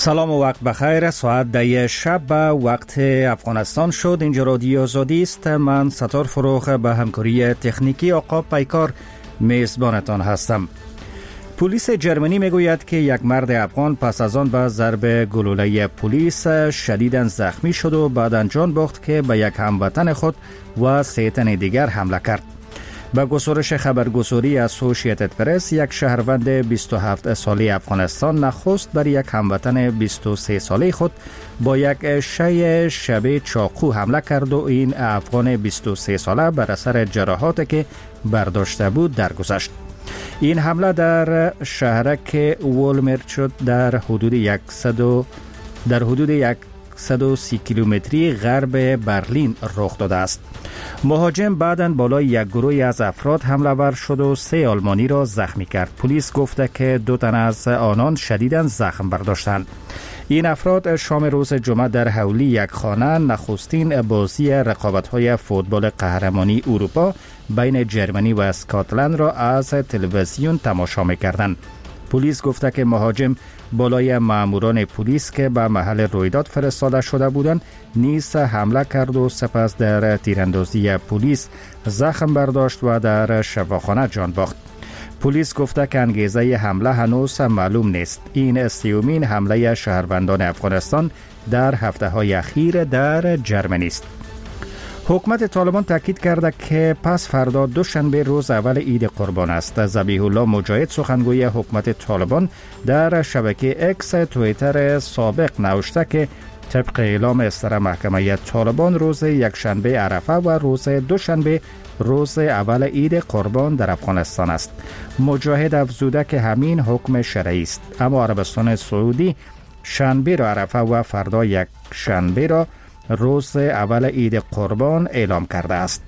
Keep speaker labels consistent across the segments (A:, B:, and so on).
A: سلام و وقت بخیر. ساعت 10 شب به وقت افغانستان شد. اینجا رادیو آزادی است. من ستار فروخ به همکاری تکنیکی آقا پیکار میزبانتان هستم. پلیس جرمنی میگوید که یک مرد افغان پس از آن به ضرب گلوله پلیس شدیداً زخمی شد و بعداً جان باخت که به یک هموطن خود و 3 تن دیگر حمله کرد. به گزارش خبرگزاری اسوسییتد پرس، یک شهروند 27 ساله افغانستان نخست بر یک هموطن 23 ساله خود با یک شی شبیه چاقو حمله کرد و این افغان 23 ساله بر اثر جراحاتی که برداشته بود درگذشت. این حمله در شهرک وولمرچ در حدود 130 کیلومتری غرب برلین رخ داده است. مهاجم بعداً بالای یک گروه از افراد حمله ور شد و 3 آلمانی را زخمی کرد. پلیس گفته که 2 تن از آنان شدیداً زخم برداشتند. این افراد شام روز جمعه در حولی یک خانه نخستین بازی رقابت‌های فوتبال قهرمانی اروپا بین جرمنی و اسکاتلند را از تلویزیون تماشا می‌کردند. پلیس گفته که مهاجم بالای ماموران پلیس که به محل رویداد فرستاده شده بودند نیز حمله کرد و سپس در تیراندازی پلیس زخم برداشت و در شفاخانه جان باخت. پلیس گفته که انگیزه حمله هنوز معلوم نیست. این 30مین حمله شهروندان افغانستان در هفته‌های اخیر در جرمنی است. حکومت طالبان تاکید کرده که پس فردا دوشنبه روز اول عید قربان است. ذبیح الله مجاهد سخنگوی حکومت طالبان در شبکه اکس توییتر سابق نوشته که طبق اعلام اصدار محکمه طالبان روز یکشنبه عرفه و روز دوشنبه روز اول عید قربان در افغانستان است. مجاهد افزوده که همین حکم شرعی است، اما عربستان سعودی شنبه را عرفه و فردا یک شنبه را روز اول عید قربان اعلام کرده است.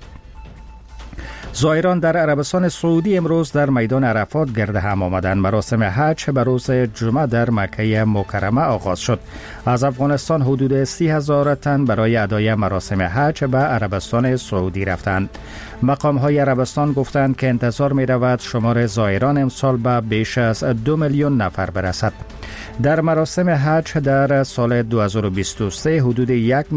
A: زائران در عربستان سعودی امروز در میدان عرفات گرد هم آمدند. مراسم حج به روز جمعه در مکه مکرمه آغاز شد. از افغانستان حدود 30,000 تن برای ادای مراسم حج به عربستان سعودی رفتند. مقام‌های عربستان گفتند که انتظار می‌رود شمار زائران امسال به بیش از 2 میلیون نفر برسد. در مراسم حج در سال 2023 حدود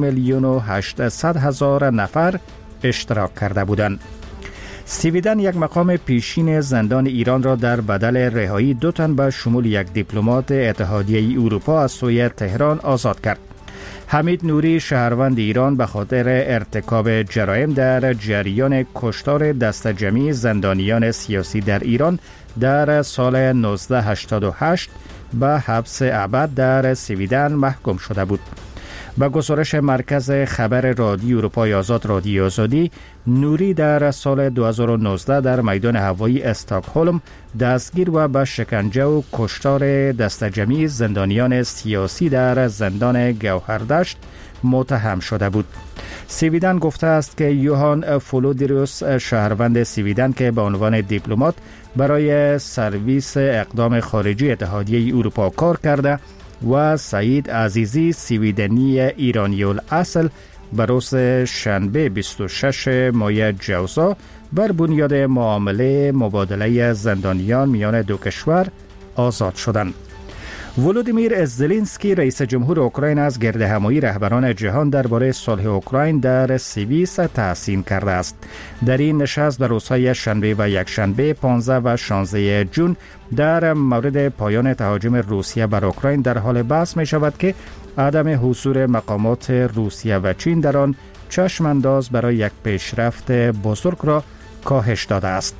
A: 1,800,000 نفر اشتراک کرده بودند. سویدن یک مقام پیشین زندان ایران را در بدل رهایی 2 تن به شمول یک دیپلمات اتحادیه اروپا از سوی تهران آزاد کرد. حمید نوری شهروند ایران به خاطر ارتکاب جرایم در جریان کشتار دسته جمعی زندانیان سیاسی در ایران در سال 1988 به حبس ابد در سویدن محکوم شده بود. با گزارش مرکز خبر رادیو اروپای آزاد رادیو آزادی، نوری در سال 2019 در میدان هوایی استکهلم دستگیر و به شکنجه و کشتار دسته جمعی زندانیان سیاسی در زندان گوهردشت متهم شده بود. سویدن گفته است که یوهان فولودیروس شهروند سویدن که به عنوان دیپلمات برای سرویس اقدام خارجی اتحادیه اروپا کار کرده و سعید عزیزی سویدنی ایرانی الاصل به روز شنبه 26 ماه جوزا بر بنیاد معامله مبادله زندانیان میان دو کشور آزاد شدند. ولودیمیر زلنسکی رئیس جمهور اوکراین از گردهمایی رهبران جهان درباره صلح اوکراین در سوئیس تحسین کرده است. در این نشست در روزهای شنبه و یکشنبه 15 و 16 جون در مورد پایان تهاجم روسیه بر اوکراین در حال بحث می شود که عدم حضور مقامات روسیه و چین در آن چشم انداز برای یک پیشرفت بزرگ را کاهش داده است.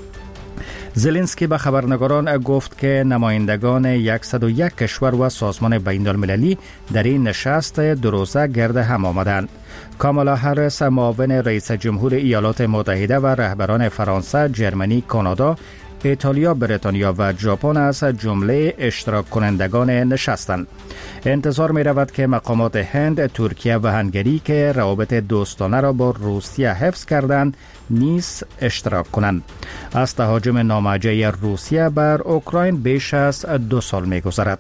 A: زلنسکی به خبرنگاران گفت که نمایندگان 101 کشور و سازمان بین المللی در این نشست 2 روزه گرد هم آمدند. کامالا هریس معاون رئیس جمهور ایالات متحده و رهبران فرانسه، جرمنی، کانادا، ایتالیا، بریتانیا و ژاپن از جمله اشتراک کنندگان نشستند. انتظار می رود که مقامات هند، ترکیه و هنگری که روابط دوستانه را با روسیه حفظ کردند نیز اشتراک کنند. از تهاجم نامعجزه روسیه بر اوکراین بیش از 2 سال می گذرد.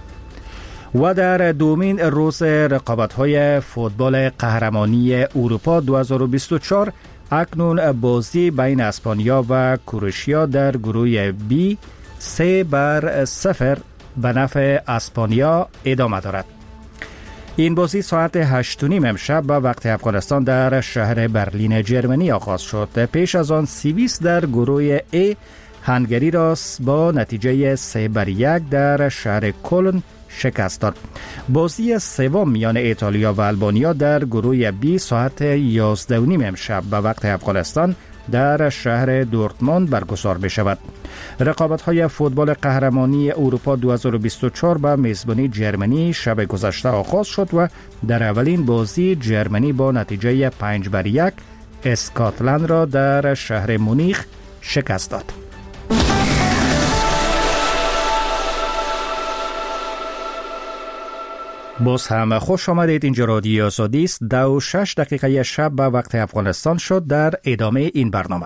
A: و در دومین روز رقابت‌های فوتبال قهرمانی اروپا 2024 اکنون بازی بین اسپانیا و کروشیا در گروه بی 3-0 به نفع اسپانیا ادامه دارد. این بازی ساعت 8:30 امشب به وقت افغانستان در شهر برلین جرمنی آغاز شد. پیش از آن سیویس در گروه A هنگری را با نتیجه 3-1 در شهر کلن شکست داد. بازی سوم میان ایتالیا و آلبانیا در گروه B ساعت 11:30 امشب به وقت افغانستان در شهر دورتموند برگزار می شود. رقابت‌های فوتبال قهرمانی اروپا 2024 به میزبانی جرمنی شب گذشته آغاز شد و در اولین بازی جرمنی با نتیجه 5-1 اسکاتلند را در شهر مونیخ شکست داد. باز هم خوش آمدید. اینجا رادیو آزادی است. 2:06 شب به وقت افغانستان شد. در ادامه این برنامه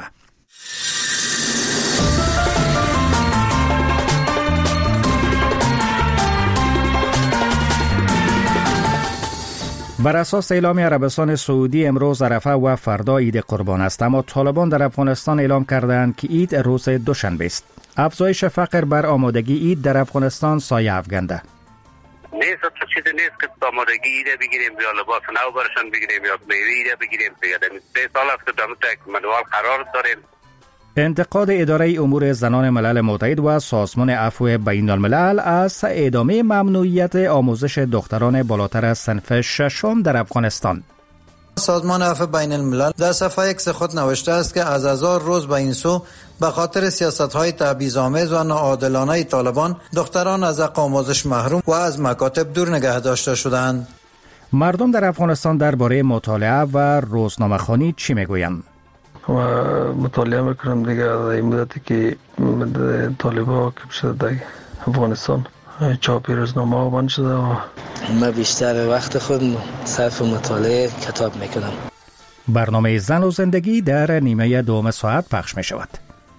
A: بر اساس اعلام عربستان سعودی امروز عرفه و فردا عید قربان است، اما طالبان در افغانستان اعلام کردند که عید روز دوشنبه است. افزایش فقر بر آمادگی عید در افغانستان سایه افکنده.
B: نیست تو چیزی نیست که آمادگی ایده بگیریم یا لباس نو برشان بگیریم یا میوه ایده بگیریم. 3 سال است که در یک منوال قرار داریم. انتقاد
A: اداره امور زنان ملل متحد و سازمان عفو بین الملل از ادامه ممنوعیت آموزش دختران بالاتر از صنف ششم در افغانستان.
C: سازمان عفو بین الملل در صفحه ایکس خود نوشته است که از 1000 روز به این سو به خاطر سیاست‌های تبعیض‌آمیز و ناعادلانه طالبان دختران از حق آموزش محروم و از مکاتب دور نگه داشته شدند.
A: مردم در افغانستان درباره مطالعه و روزنامه‌خوانی چی میگویند؟
D: و مطالعه میکنم دیگه در این مدتی که طالبان که شده در افغانستان چاپی روزنامه ها بند شده و
E: من بیشتر وقت خود صرف مطالعه کتاب میکنم.
A: برنامه زن و زندگی در نیمه دوم ساعت پخش می شود.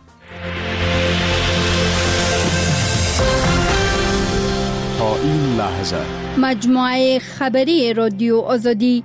F: تا این لحظه
G: مجموعه خبری رادیو آزادی.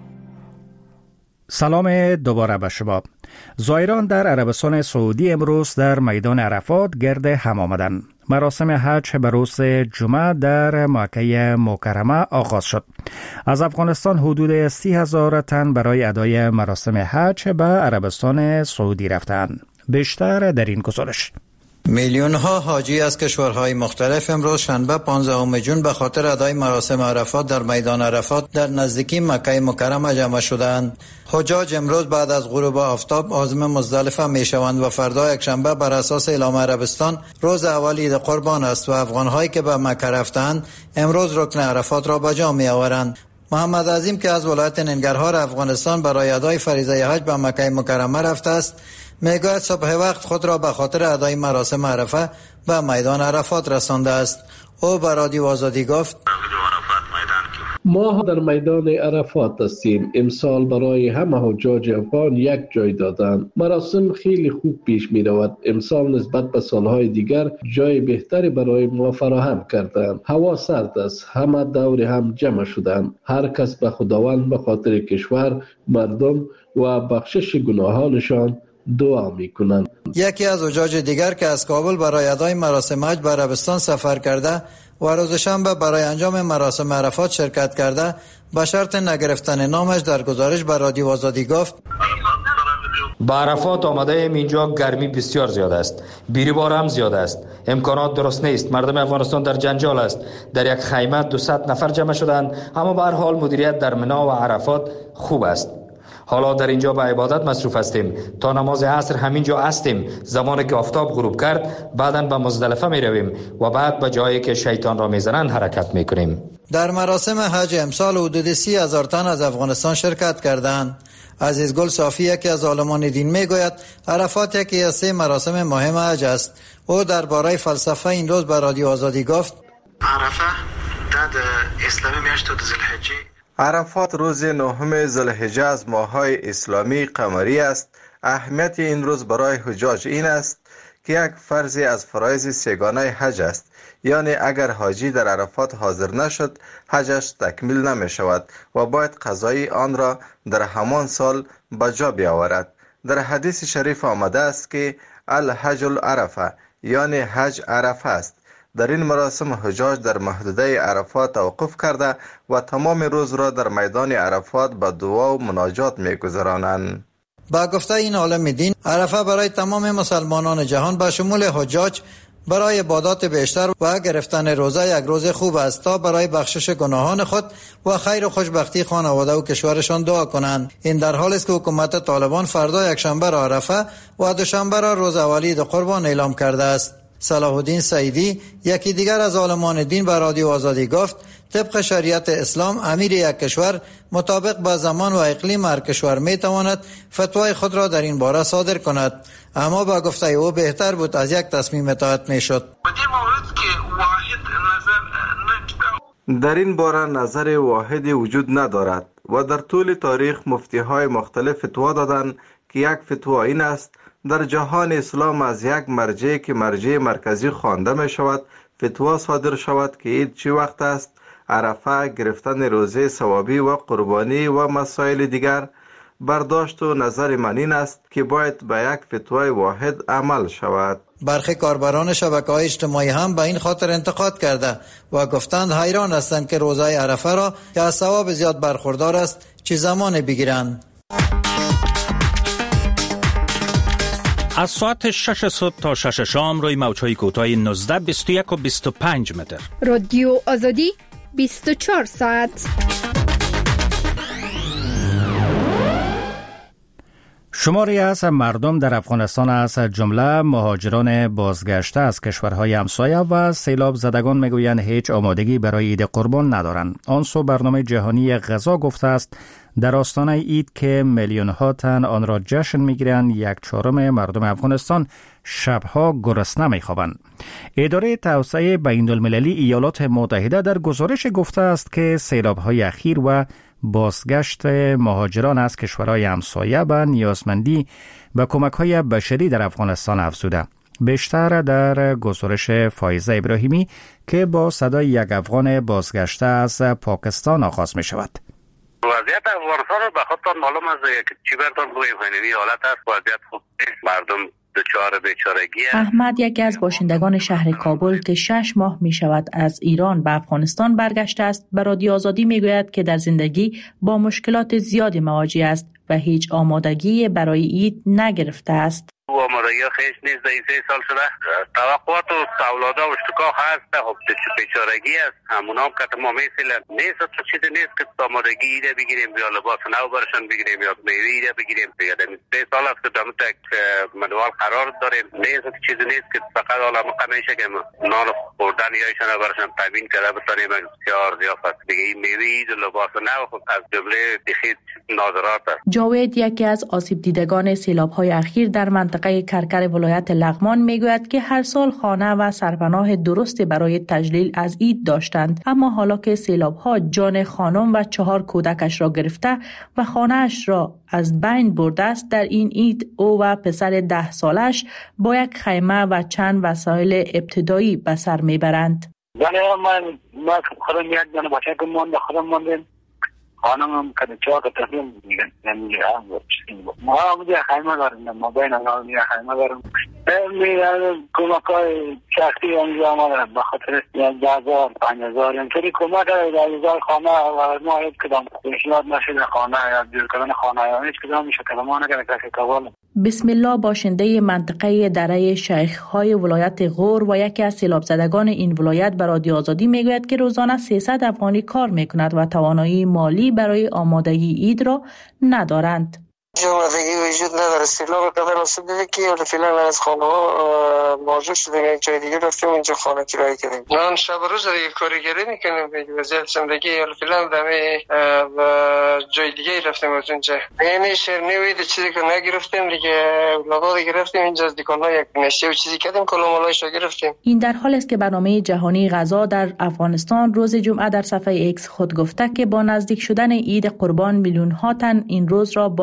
A: سلام دوباره به شما. زائران در عربستان سعودی امروز در میدان عرفات گرد هم آمدند. مراسم حج به روز جمعه در مکه مکرمه آغاز شد. از افغانستان حدود 30,000 تن برای ادای مراسم حج به عربستان سعودی رفتند. بیشتر در این گزارش.
C: میلیون ها حاجی از کشورهای مختلف امروز شنبه 15 جون به خاطر ادای مراسم عرفات در میدان عرفات در نزدیکی مکه مکرمه جمع شدند. حجاج امروز بعد از غروب آفتاب عازم مزدلفه می شوند و فردا یکشنبه بر اساس اعلام عربستان روز اول عید قربان است و افغان‌هایی که به مکه رفتند امروز رکن عرفات را به جا می آورند. محمد عظیم که از ولایت ننگرهار افغانستان برای ادای فریضه حج به مکه مکرمه رفته است، میگوید صبح وقت خود را به خاطر ادای مراسم عرفه به میدان عرفات رسانده است. او به رادیو آزادی گفت:
H: ما در میدان عرفات هستیم. امسال برای همه حجاج افغان یک جای دادند. مراسم خیلی خوب پیش می رود. امسال نسبت به سالهای دیگر جای بهتری برای ما فراهم کردند. هوا سرد است. همه دور هم جمع شدند. هر کس به خداوند به خاطر کشور، مردم و بخشش گناهانشان دعا میکنند.
C: یکی از حجاج دیگر که از کابل برای ادای مراسم حج به عربستان سفر کرده و روز شنبه برای انجام مراسم عرفات شرکت کرده به شرط نگرفتن نامش در گزارش به رادیو آزادی گفت:
I: به عرفات آمده ایم. اینجا گرمی بسیار زیاد است، بیروبار هم زیاد است، امکانات درست نیست. مردم افغانستان در جنجال است. در یک خیمه 200 نفر جمع شدند، اما به هر حال مدیریت در منا و عرفات خوب است. حالا در اینجا به عبادت مصروف هستیم. تا نماز عصر همینجا هستیم. زمانی که آفتاب غروب کرد بعداً به مزدلفه می رویم و بعد به جایی که شیطان را میزنند حرکت می کنیم.
C: در مراسم حج امسال حدود 30,000 تن از افغانستان شرکت کردند. عزیزگل صافی یکی از عالمان دین میگوید عرفات یکی از 3 مراسم مهم حج است. او درباره فلسفه این روز به رادیو آزادی گفت:
J: عرفه در اسلامی میاشت ذوالحجه.
K: عرفات روز 9 ذوالحجه از ماه‌های اسلامی قمری است. اهمیت این روز برای حجاج این است که یک فرضی از فرایض سگانه حج است، یعنی اگر حاجی در عرفات حاضر نشد حجش تکمیل نمی شود و باید قضای آن را در همان سال به جا بیاورد. در حدیث شریف آمده است که الحج العرفه، یعنی حج عرفه است. در این مراسم حجاج در محدوده عرفات توقف کرده و تمام روز را در میدان عرفات به دعا و مناجات می‌گذرانند.
C: با گفته این عالم دین، عرفه برای تمام مسلمانان جهان به شمول حجاج برای عبادات بیشتر و گرفتن روزه یک روز خوب است تا برای بخشش گناهان خود و خیر و خوشبختی خانواده و کشورشان دعا کنند. این در حالی است که حکومت طالبان فردا یکشنبه را عرفه و دوشنبه را روز اولی عید قربان اعلام کرده است. صلاح الدین سعیدی، یکی دیگر از عالمان دین، به رادیو آزادی گفت طبق شریعت اسلام امیر یک کشور مطابق با زمان و اقلیم هر کشور می تواند فتوای خود را در این باره صادر کند، اما با گفته او بهتر بود از یک تصمیم اطاعت می شد.
K: در این باره نظر واحدی وجود ندارد و در طول تاریخ مفتی های مختلف فتوا دادند که یک فتوا این است در جهان اسلام از یک مرجع که مرجع مرکزی خوانده می شود فتوا صادر شود که عید چی وقت است، عرفه، گرفتن روزه ثوابی و قربانی و مسائل دیگر. برداشت و نظر من این است که باید به یک فتوای واحد عمل شود.
C: برخی کاربران شبکه‌های اجتماعی هم به این خاطر انتقاد کرده و گفتند حیران هستند که روزه عرفه را که از ثواب زیاد برخوردار است چه زمان بگیرند.
A: از ساعت 6 صبح تا 6 شام روی موج‌های کوتاه 19، 21 و 25 متر.
G: رادیو آزادی 24 ساعت.
A: شماری از مردم در افغانستان از جمله مهاجران بازگشته از کشورهای همسایه و سیلاب زدگان میگویند هیچ آمادگی برای عید قربان ندارند. آن سو برنامه جهانی غذا گفته است در آستانه عید که میلیون ها تن آن را جشن میگیرند، 1/4 مردم افغانستان شبها گرسنه میخوابند. اداره توسعه بین‌المللی ایالات متحده در گزارش گفته است که سیلاب‌های اخیر و بازگشت مهاجران از کشورهای همسایه به نیازمندی به کمک‌های بشری در افغانستان افزوده. بیشتر در گزارش فایزه ابراهیمی که با صدای یک افغان بازگشته از پاکستان آغاز می شود.
B: وضعیت افغانستان رو به خودتان معلوم است که چی برتان بگویم، فنوی حالت است، وضعیت خوب نیست، مردم دچار بیچارگی است.
L: احمد یکی از باشندگان شهر کابل که 6 ماه می شود از ایران به افغانستان برگشته است به رادیو آزادی می گوید که در زندگی با مشکلات زیادی مواجه است و هیچ آمادگی برای عید نگرفته است.
B: آمادگی خیش نیست، در 3 سال شده توقعات و تولاده و اشتکاک هست، خب بیچارگی است، همون هم که ما میسیلن نیست، تو چیزی نیست که آمادگی ایده بگیریم یا لباس نو برشان بگیریم یا میوه ایده بگیریم. دیگه 3 سال است که دم تک منوال قرار داریم، نیست چیزی نیست که فقط حالا میشه که نان خوردن یایشان برشان تامین کرده بتونیم بسیار ضیافت. دیگه این میوه اید و لباس نو خب از جمله خیلی ناظرات است.
L: جاوید یکی از آسیب دیدگان سیلاب‌های اخیر در منطقه کرکر ولایت لغمان میگوید که هر سال خانه و سرپناه درستی برای تجلیل از عید داشتند، اما حالا که سیلاب‌ها جان خانم و 4 کودکش را گرفته و خانه‌اش را از بین برده است، در این عید او و پسر 10 سالش با یک خیمه و چند وسایل ابتدایی به سر میبرند.
M: من خودم یک دانه بچه که خودم ماندیم، خانم که 4 تا تفیم میگن نمیگه ما هم خیمه داریم، ما بین هم خیمه داریم. کمک‌های شخصی انجام دارم به خاطر 10,000 5,000 اینطوری کمک در خانه و ما هیچ کدام پیشنهاد نشده خانه یا دور کردن خانه یا هیچ کدام میشه که ما نکنه کسی کابل.
L: بسم الله باشنده منطقه دره شیخ‌های ولایت غور و یکی از سیلاب زدگان این ولایت به رادیو آزادی میگوید که روزانه 300 افغانی کار میکند و توانایی مالی برای آمادگی عید را ندارند.
N: آمادگی وجود نداره. سیلاب قبل آسیب دیده که فعلا از خانه ها مواجه شدیم، یک جای دیگه رفتیم اینجا خانه کرایه کردیم. نه شب روز دیگه کارگری میکنیم، وضعیت زندگی فعلا دمه و جای دیگه رفتیم از اونجا. یعنی شیرنی و چیزی که نگرفتیم دیگه، اولاد گرفتیم اینجا از دکان‌ها یک نشته و چیزی کردیم کلامالایش رو گرفتیم.
L: این در حالی است که برنامه جهانی غذا در افغانستان روز جمعه در صفحه ایکس خود گفته که با نزدیک شدن عید قربان میلیون ها تن این روز را با دوره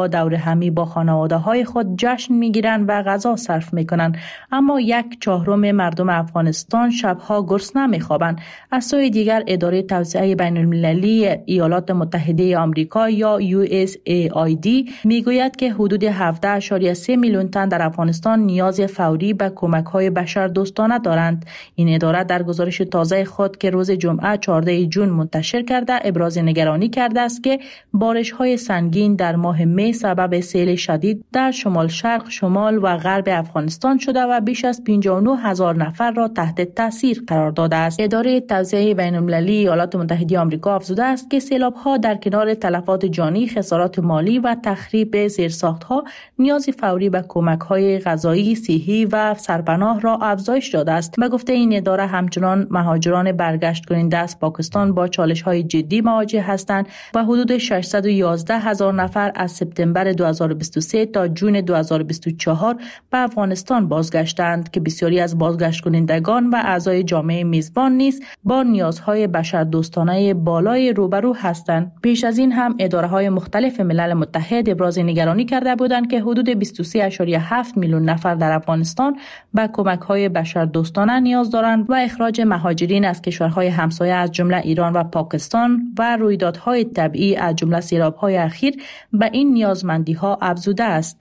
L: همی با خانواده های خود جشن میگیرند و غذا صرف میکنند، اما 1/4 مردم افغانستان شبها گرسنه میخوابند. از سوی دیگر اداره توسعه بین المللی ایالات متحده آمریکا یا USAID میگوید که حدود 17.3 میلیون تن در افغانستان نیاز فوری به کمک‌های بشردوستانه دارند. این اداره در گزارش تازه خود که روز جمعه 14 جون منتشر کرده ابراز نگرانی کرده است که بارش‌های سنگین در ماه می سبب سیل شدید در شمال شرق، شمال و غرب افغانستان شده و بیش از 59,000 نفر را تحت تاثیر قرار داده است. اداره توسعه بین المللی ایالات متحده آمریکا افزوده است که سیلاب‌ها در کنار تلفات جانی، خسارات مالی و تخریب زیرساخت‌ها نیاز فوری به کمک‌های غذایی، صحی و سرپناه را افزایش داده است. به گفته این اداره همچنان مهاجران برگشت کننده از پاکستان با چالش‌های جدی مواجه هستند و حدود 611,000 نفر از سپتامبر 2023 تا جون 2024 به افغانستان بازگشتند که بسیاری از بازگشت کنندگان و اعضای جامعه میزبان نیز با نیازهای بشردوستانه بالای روبرو هستند. پیش از این هم اداره‌های مختلف ملل متحد ابراز نگرانی کرده بودند که حدود 23.7 میلیون نفر در افغانستان به کمک‌های بشردوستانه نیاز دارند و اخراج مهاجرین از کشورهای همسایه از جمله ایران و پاکستان و رویدادهای طبیعی از جمله سیلاب‌های اخیر به این نیازمندی‌ها افزوده است.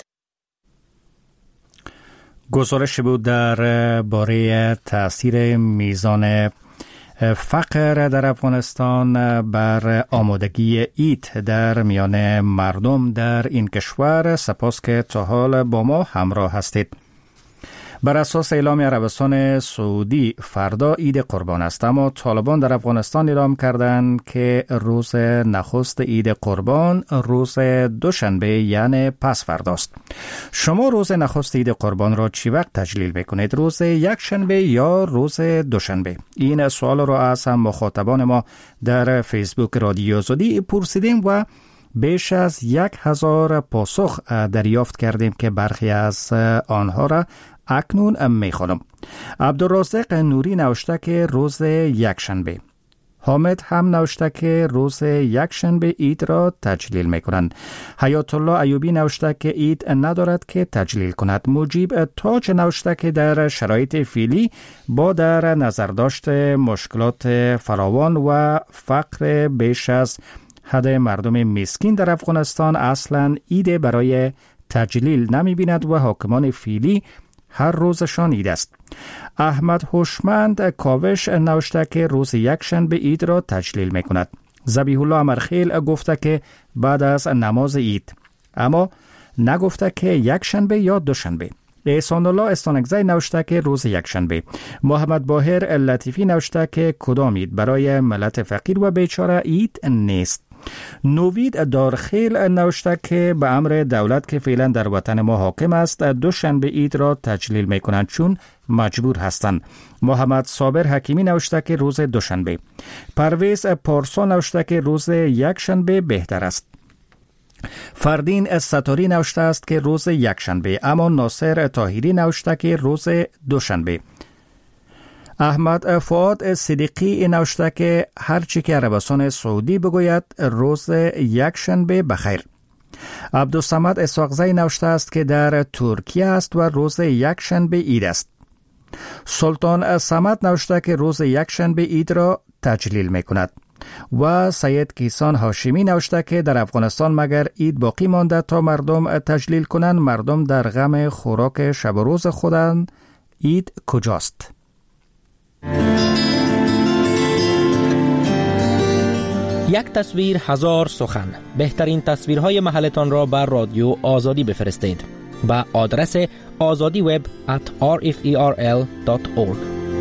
A: گزارش بود در باره تأثیر میزان فقر در افغانستان بر آمادگی عید در میان مردم در این کشور. سپاس که تا حال با ما همراه هستید. بر اساس اعلام عربستان سعودی فردا عید قربان است، اما طالبان در افغانستان اعلام کردند که روز نخست عید قربان روز دوشنبه یعنی پس فرداست. شما روز نخست عید قربان را چی وقت تجلیل میکنید؟ روز یکشنبه یا روز دوشنبه؟ این سوال را از مخاطبان ما در فیسبوک رادیو آزادی پرسیدیم و بیش از 1000 پاسخ دریافت کردیم که برخی از آنها را اکنون میخوانم. عبدالرازق نوری نوشته که روز یکشنبه. حامد هم نوشته که روز یکشنبه عید را تجلیل میکنند. حیات الله ایوبی نوشته که عید ندارد که تجلیل کند. مجیب تاج نوشته که در شرایط فعلی با در نظر داشت مشکلات فراوان و فقر بیش از حد مردم مسکین در افغانستان اصلا عید برای تجلیل نمی بیند و حاکمان فعلی هر روزشان عید است. احمد هوشمند کاوش نوشته که روز یکشنبه عید را تجلیل می کند. ذبیح الله امرخیل گفته که بعد از نماز عید، اما نگفته که یکشنبه یا دوشنبه. احسان الله استانگزی نوشته که روز یکشنبه. محمد باهر لطیفی نوشته که کدام عید؟ برای ملت فقیر و بیچاره عید نیست. نوید دارخیل نوشته که به امر دولت که فعلا در وطن ما حاکم است دوشنبه عید را تجلیل می کنند چون مجبور هستند. محمد صابر حکیمی نوشته که روز دوشنبه. پرویز پارسا نوشته که روز یکشنبه بهتر است. فردین ستاری نوشته است که روز یکشنبه، اما ناصر طاهری نوشته که روز دوشنبه. احمد فؤاد صدیقی نوشته که هرچی که عربستان سعودی بگوید روز یکشنبه بخیر. عبدالصمد اسحاقزی نوشته است که در ترکیه است و روز یکشنبه عید است. سلطان صمد نوشته که روز یکشنبه عید را تجلیل می کند. و سید کیسان هاشمی نوشته که در افغانستان مگر عید باقی مانده تا مردم تجلیل کنند؟ مردم در غم خوراک شب و روز خودند، عید کجاست؟
O: یک تصویر هزار سخن. بهترین تصویرهای محلتان را بر رادیو آزادی بفرستید به آدرس azadiweb@rferl.org.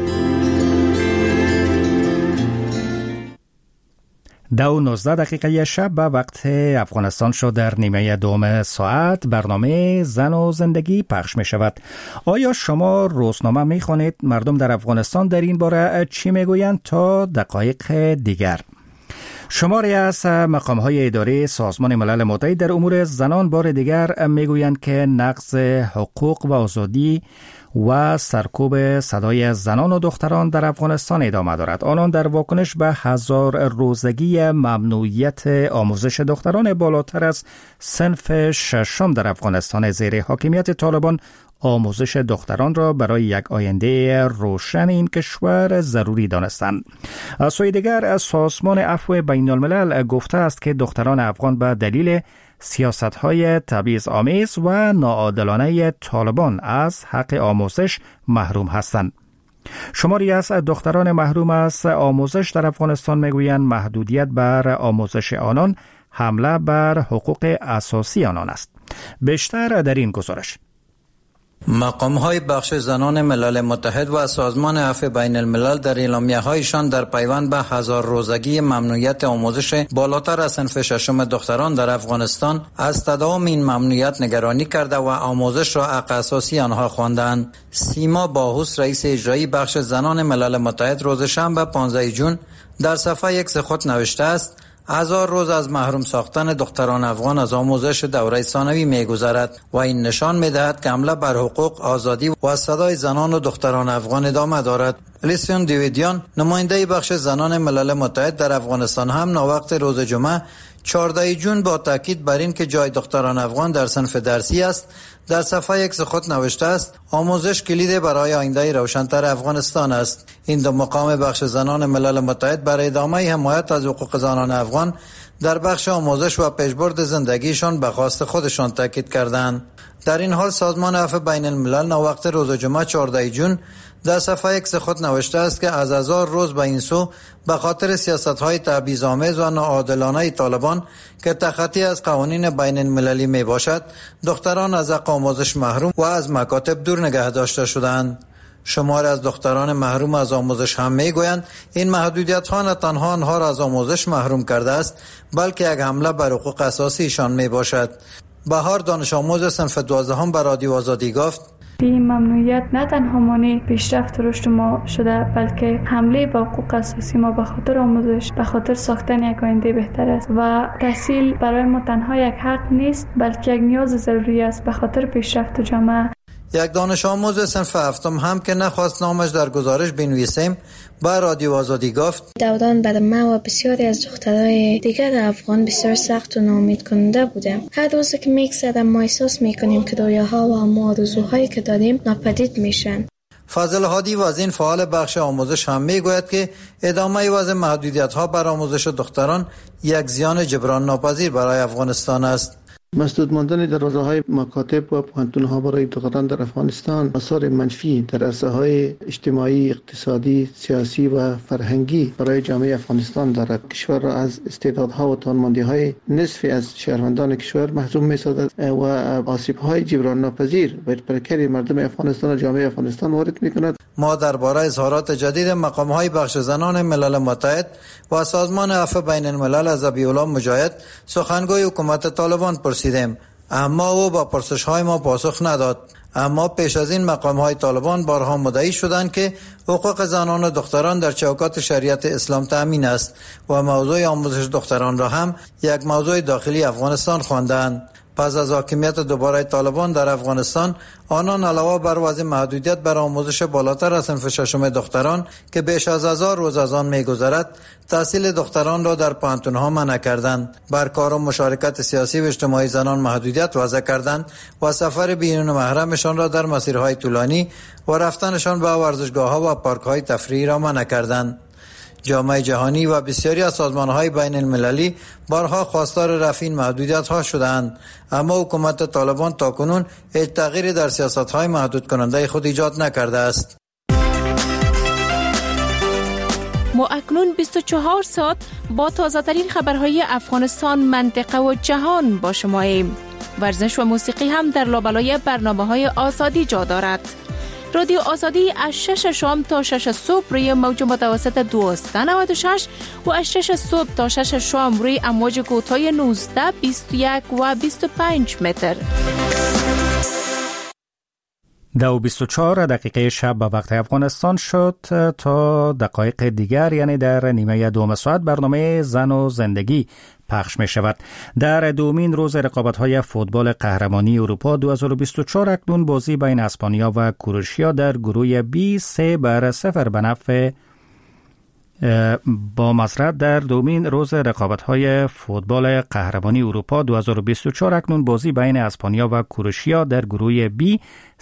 A: 2:19 شب به وقت افغانستان شد. در نیمه دوم ساعت برنامه زن و زندگی پخش می شود. آیا شما روزنامه می خوانید؟ مردم در افغانستان در این باره چی می گویند؟ تا دقایق دیگر شماری از مقام‌های اداری سازمان ملل متحد در امور زنان بار دیگر می‌گویند که نقض حقوق و آزادی و سرکوب صدای زنان و دختران در افغانستان ادامه دارد. آنان در واکنش به 1000 روزگی ممنوعیت آموزش دختران بالاتر از صنف ششم در افغانستان زیر حاکمیت طالبان آموزش دختران را برای یک آینده روشن این کشور ضروری دانستند. از سوی دیگر سازمان عفو بین الملل گفته است که دختران افغان به دلیل سیاست‌های تبعیض‌آمیز و ناعادلانه طالبان از حق آموزش محروم هستند. شماری از دختران محروم از آموزش در افغانستان میگویند محدودیت بر آموزش آنان حمله بر حقوق اساسی آنان است. بیشتر در این گزارش.
C: مقام‌های بخش زنان ملل متحد و سازمان عفو بین الملل در اعلامیه‌هایشان در پیوند به 1000 روزگی ممنوعیت آموزش بالاتر از صنف ششم دختران در افغانستان از تداوم این ممنوعیت نگرانی کرده و آموزش را حق اساسی آنها خواندند. سیما باهوس رئیس اجرایی بخش زنان ملل متحد روز شنبه 15 جون در صفحه X خود نوشته است: 1000 روز از محروم ساختن دختران افغان از آموزش دوره ثانوی می‌گذرد و این نشان می‌دهد که حمله بر حقوق، آزادی و صدای زنان و دختران افغان ادامه دارد. لیسیون دیویدیان، نماینده بخش زنان ملل متحد در افغانستان، هم ناوقت روز جمعه 14 جون با تاکید بر این که جای دختران افغان در صنف درسی است، در صفحه X خود نوشته است: آموزش کلید برای آینده روشن‌تر افغانستان است. این دو مقام بخش زنان ملل متحد برای ادامه حمایت از حقوق زنان افغان در بخش آموزش و پیشبرد زندگیشان به خواست خودشان تاکید کردند. در این حال سازمان عفو بین الملل ناوقت روز جمعه 14 جون در صفحه X خود نوشته است که از 1000 روز به این سو به خاطر سیاست‌های تبعیض‌آمیز و ناعادلانه طالبان که تخطی از قوانین بین المللی می باشد، دختران از حق آموزش محروم و از مکاتب دور نگه داشته شدند. شماری از دختران محروم از آموزش هم میگویند این محدودیت‌ها نه تنها آنها را از آموزش محروم کرده است، بلکه یک حمله بر حقوق اساسیشان می باشد. بهار دانش آموز صنف 12 به رادیو آزادی گفت:
P: این ممنوعیت نه تنها مانع پیشرفت و رشد ما شده، بلکه حمله به حقوق اساسی ما به خاطر آموزش، به خاطر ساختن یک آینده بهتر است و تحصیل برای ما تنها یک حق نیست، بلکه یک نیاز ضروری است به خاطر پیشرفت جامعه.
C: یک دانش آموز صنف 7 هم که نخواست نامش در گزارش بنویسیم با رادیو آزادی گفت:
Q: دوران بر ما و بسیاری از دخترای دیگر افغان بسیار سخت و ناامید کننده بوده. هر روز که میگذره ما احساس میکنیم که رویاها و آرزوهایی که داریم ناپدید میشن.
C: فاضل هادی وزین فعال بخش آموزش هم میگوید که ادامه وضع محدودیت‌ها بر آموزش دختران یک زیان جبران ناپذیر برای افغانستان است.
R: مسدود ماندن دروازه‌های مکاتب و پوهنتون‌ها برای دختران در افغانستان آثار منفی در عرصه‌های اجتماعی، اقتصادی، سیاسی و فرهنگی برای جامعه افغانستان دارد. کشور را از استعدادها و توانمندی‌های نصف از شهروندان کشور محروم می‌سازد و آسیب‌های جبران ناپذیر بر پیکر مردم افغانستان و جامعه افغانستان وارد می‌کند.
C: ما درباره اظهارات جدید مقام‌های بخش زنان ملل متحد و سازمان عفو بین الملل از ابی‌الله مجاهد، سخنگوی حکومت طالبان پرسیدیم، اما او با پرسش‌های ما پاسخ نداد. اما پیش از این مقام‌های طالبان بارها مدعی شدند که حقوق زنان و دختران در چوکات شریعت اسلام تأمین است و موضوع آموزش دختران را هم یک موضوع داخلی افغانستان خواندند. پس از حاکمیت دوباره طالبان در افغانستان، آنان علاوه بر وضع محدودیت بر آموزش بالاتر از صنف ششم دختران که بیش از 1000 روز از آن می‌گذرد، تحصیل دختران را در پوهنتون‌ها منع کردند، بر کار و مشارکت سیاسی و اجتماعی زنان محدودیت وضع کردند و سفر بیرون محرمشان را در مسیرهای طولانی و رفتنشان به ورزشگاه‌ها و پارک‌های تفریحی را منع کردند. جامعه جهانی و بسیاری از سازمان‌های بین المللی بارها خواستار رفع این محدودیت‌ها شدند، اما حکومت طالبان تاکنون هیچ تغییری در سیاست‌های محدود کننده خود ایجاد نکرده است.
S: ما اکنون 24 ساعت با تازه‌ترین خبرهای افغانستان، منطقه و جهان با شماییم. ورزش و موسیقی هم در لابلای برنامه‌های آزادی جا دارد. رادیو آزادی از 6 شام تا 6 صبح روی موج متوسط 1296 و از 6 صبح تا 6 شام روی امواج کوتاه 19، 21 و 25 متر.
A: 2:24 شب به وقت افغانستان شد. تا دقایق دیگر یعنی در نیمه دوم ساعت برنامه زن و زندگی پخش می شود. در دومین روز رقابت‌های فوتبال قهرمانی اروپا 2024 اکنون بازی بین اسپانیا و کروشیا در گروه بی 3-0 به نفع با مسرت در دومین روز رقابت‌های فوتبال قهرمانی اروپا 2024 اکنون بازی بین اسپانیا و کروشیا در گروه بی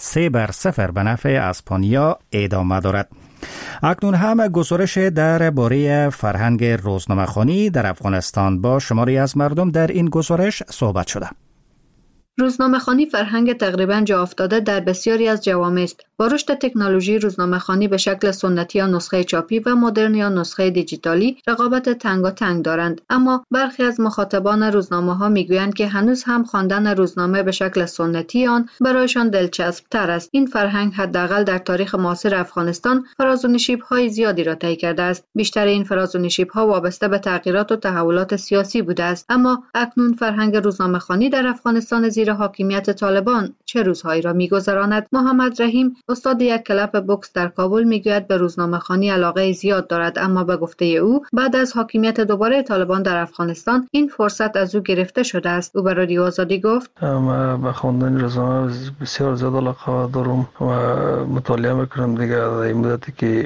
A: 3-0 به نفع اسپانیا ادامه دارد. اکنون هم گزارش درباره فرهنگ روزنامه‌خوانی در افغانستان با شماری از مردم در این گزارش صحبت شده.
T: روزنامه‌خوانی فرهنگ تقریباً جا افتاده در بسیاری از جوامع است. با رشد تکنولوژی روزنامه‌خوانی به شکل سنتی یا نسخه چاپی و مدرن یا نسخه دیجیتالی رقابت تنگاتنگ دارند، اما برخی از مخاطبان روزنامه‌ها میگویند که هنوز هم خواندن روزنامه به شکل سنتی آن برایشان دلچسب‌تر است. این فرهنگ حداقل در تاریخ معاصر افغانستان فراز و نشیب‌های زیادی را طی کرده است. بیشتر این فراز و نشیب‌ها وابسته به تغییرات و تحولات سیاسی بوده است، اما اکنون فرهنگ روزنامه‌خوانی در افغانستان زیر حاکمیت طالبان چه روزهایی را می‌گذراند؟ محمد رحیم استاد یک کلب بوکس در کابل میگوید به روزنامه‌خوانی علاقه زیاد دارد، اما به گفته او بعد از حاکمیت دوباره طالبان در افغانستان این فرصت از او گرفته شده است. او به رادیو آزادی گفت:
D: من به خواندن روزنامه بسیار زیاد علاقه دارم و مطالعه میکنم دیگه. در این مدتی که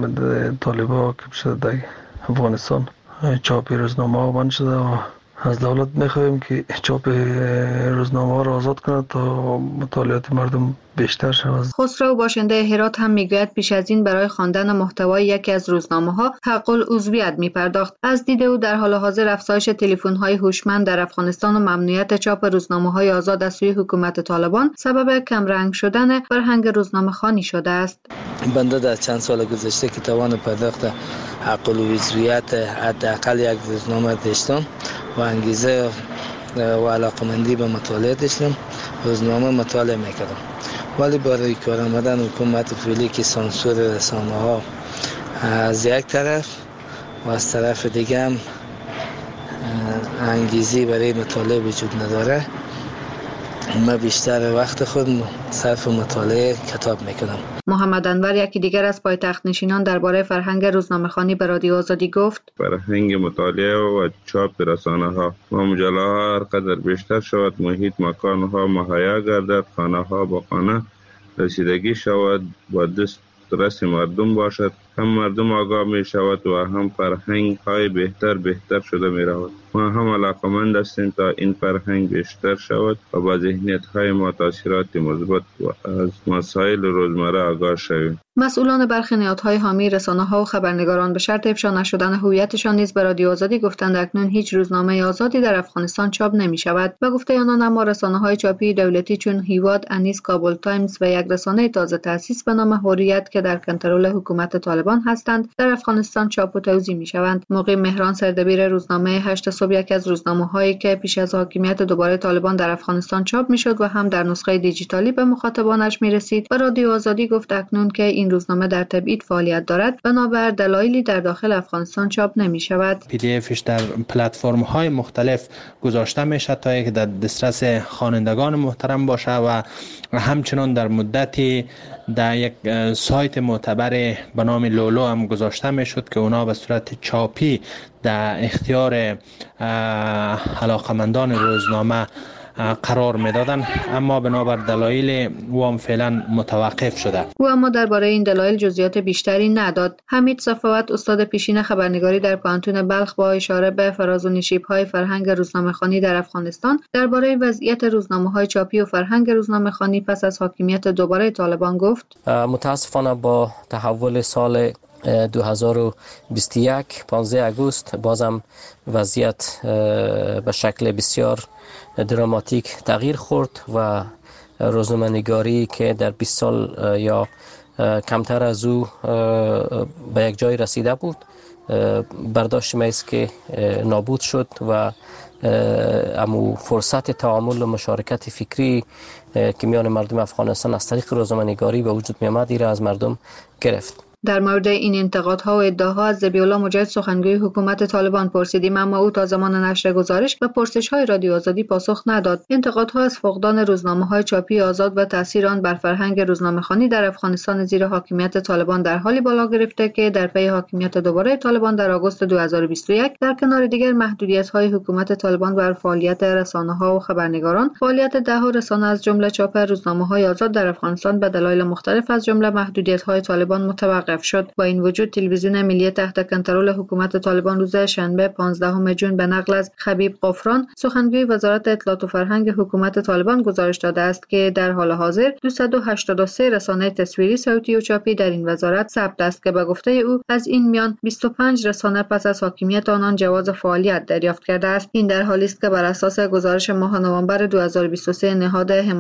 D: طالبان که شده در افغانستان چاپ روزنامه بند شده و از دولت میخواهیم که چاپ روزنامه را آزاد کند تا مطالعات مردم بیشتر شود.
T: خسرو باشنده هرات هم میگوید پیش از این برای خواندن محتوای یکی از روزنامه‌ها حق العضویت میپرداخت. از دید او در حال حاضر افزایش تلفن‌های هوشمند در افغانستان و ممنوعیت چاپ روزنامه‌های آزاد از سوی حکومت طالبان سبب کمرنگ شدن فرهنگ روزنامه‌خوانی شده است.
E: بنده در چند سال گذشته که توان پرداخت حق العضویت حداقل یک روزنامه داشتم و انگیزه و علاقمندی به مطالعه داشتم، روزنامه مطالعه میکردم. ولی برای کار آمدن حکومت فعلی که سانسور رسانه‌ها از یک طرف و از طرف دیگه هم انگیزی برای مطالعه وجود نداره، من بیشتر وقت خود صرف مطالعه کتاب میکنم.
T: محمد انور یکی دیگر از پایتخت نشینان درباره فرهنگ روزنامه‌خوانی به رادیو آزادی گفت:
U: فرهنگ مطالعه و چاپ رسانه‌ها و مجله‌ها هر قدر بیشتر شود، محیط مکان‌ها مهیا گردد، خانه‌ها با خانه رسیدگی شود، با دسترس مردم باشد، هم مردم آگاه می شود و هم فرهنگ های بهتر شده می رود. ما هم علاقمند هستیم تا این فرهنگ بیشتر شود و با ذهنیت های ما تاثیرات مثبت و از مسائل روزمره آگاه شویم.
T: مسئولان برخی نهادهای حامی رسانه‌ها و خبرنگاران به شرط افشا نشدن هویتشان نیز به رادیو آزادی گفتند اکنون هیچ روزنامه آزادی در افغانستان چاپ نمی شود. به گفته آنان اما رسانه‌های چاپی دولتی چون هیواد، انیس، کابل تایمز و یک رسانه تازه تأسیس به نام حریت که در کنترل حکومت طالبان هستند در افغانستان چاپ و توزیع می شوند. مقیم مهران سردبیر روزنامه 8 صبح یکی از روزنامه‌هایی که پیش از حاکمیت دوباره طالبان در افغانستان چاپ می‌شد و هم در نسخه دیجیتالی به مخاطبانش می‌رسید و رادیو آزادی گفت اکنون که این روزنامه در تبعید فعالیت دارد بنابر دلایلی در داخل افغانستان چاپ نمی‌شود.
O: PDF در پلتفرم‌های مختلف گذاشته میشه تا اینکه در دسترس خوانندگان محترم باشه و همچنان در مدتی در یک سایت معتبر به نام لولو هم گذاشته میشد که اونا به صورت چاپی در اختیار علاقمندان روزنامه قرار میدادن، اما بنابر دلایل وام فعلا متوقف شده.
T: او اما درباره این دلایل جزئیات بیشتری نداد. حمید صفوت استاد پیشین خبرنگاری در پانتون بلخ با اشاره به فراز و نشیب‌های فرهنگ روزنامه‌خوانی در افغانستان درباره وضعیت روزنامه‌های چاپی و فرهنگ روزنامه‌خوانی پس از حاکمیت دوباره طالبان گفت:
V: متاسفانه با تحول سال 2021 15 آگوست بازم وضعیت به شکل بسیار دراماتیک تغییر خورد و روزنامه‌نگاری که در 20 سال یا کمتر از او به یک جای رسیده بود برداشت ما است که نابود شد و امو فرصت تعامل و مشارکت فکری که میان مردم افغانستان از طریق روزنامه‌نگاری به وجود می آمد را از مردم گرفت.
T: در مورد این انتقادها و ادعاها از ذبیح‌الله مجاهد سخنگوی حکومت طالبان پرسیدیم، اما او تا زمان نشر گزارش و پرسش‌های رادیو آزادی پاسخ نداد. انتقادها از فقدان روزنامه‌های چاپی آزاد و تاثیر آن بر فرهنگ روزنامه‌خوانی در افغانستان زیر حاکمیت طالبان در حالی بالا گرفته که در پی حاکمیت دوباره طالبان در آگوست 2021 در کنار دیگر محدودیت‌های حکومت طالبان بر فعالیت رسانه‌ها و خبرنگاران، فعالیت ده‌ها رسانه از جمله چاپ روزنامه‌های آزاد در افغانستان به دلایل مختلف از جمله محدودیت‌های طالبان متوقف شد. با این وجود تلویزیون ملی تحت کنترل حکومت طالبان روز شنبه 15 جون به نقل از خبیب قفران، سخنگوی وزارت اطلاعات و فرهنگ حکومت طالبان گزارش داده است که در حال حاضر 283 رسانه تصویری، صوتی و چاپی در این وزارت ثبت است که به گفته او از این میان 25 رسانه پس از حاکمیت آنان جواز فعالیت دریافت کرده است. این در حالی است که بر اساس گزارش ماه نوامبر 2023 نهاد